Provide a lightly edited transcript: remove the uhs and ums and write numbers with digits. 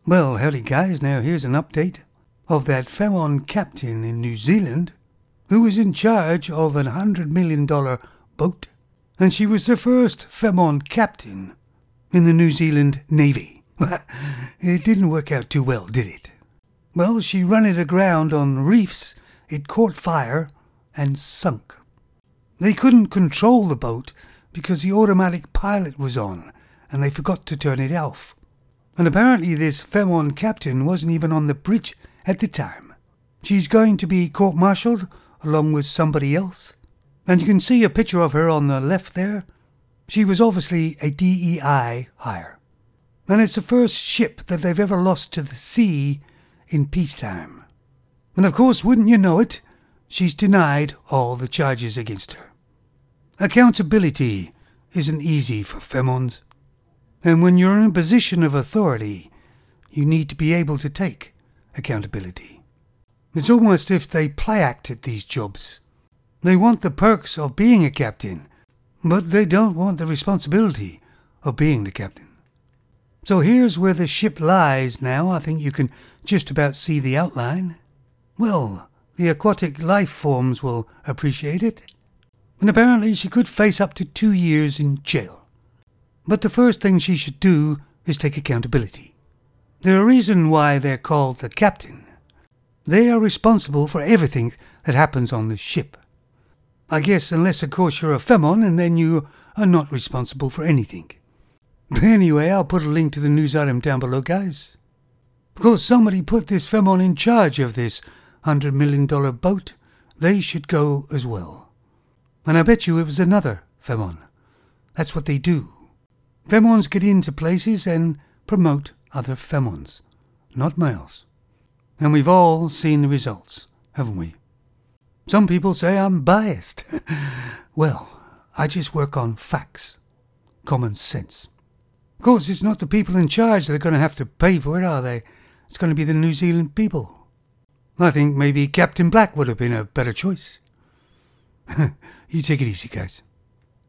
Well, howdy guys, now here's an update of that Femon captain in New Zealand who was in charge of an $100 million boat, and she was the first Femon captain in the New Zealand Navy. It didn't work out too well, did it? Well, she ran it aground on reefs, it caught fire and sunk. They couldn't control the boat because the automatic pilot was on and they forgot to turn it off. And apparently this Femon captain wasn't even on the bridge at the time. She's going to be court-martialed along with somebody else. And you can see a picture of her on the left there. She was obviously a DEI hire. And it's the first ship that they've ever lost to the sea in peacetime. And of course, wouldn't you know it, she's denied all the charges against her. Accountability isn't easy for Femons. And when you're in a position of authority, you need to be able to take accountability. It's almost if they play act at these jobs. They want the perks of being a captain, but they don't want the responsibility of being the captain. So here's where the ship lies now. I think you can just about see the outline. Well, the aquatic life forms will appreciate it. And apparently she could face up to 2 years in jail. But the first thing she should do is take accountability. There's a reason why they're called the captain. They are responsible for everything that happens on the ship. I guess unless of course you're a Femon, and then you are not responsible for anything. But anyway, I'll put a link to the news item down below, guys. Of course, somebody put this Femon in charge of this $100 million boat. They should go as well. And I bet you it was another Femon. That's what they do. Femons get into places and promote other Femons, not males. And we've all seen the results, haven't we? Some people say I'm biased. Well, I just work on facts, common sense. Of course, it's not the people in charge that are going to have to pay for it, are they? It's going to be the New Zealand people. I think maybe Captain Black would have been a better choice. You take it easy, guys.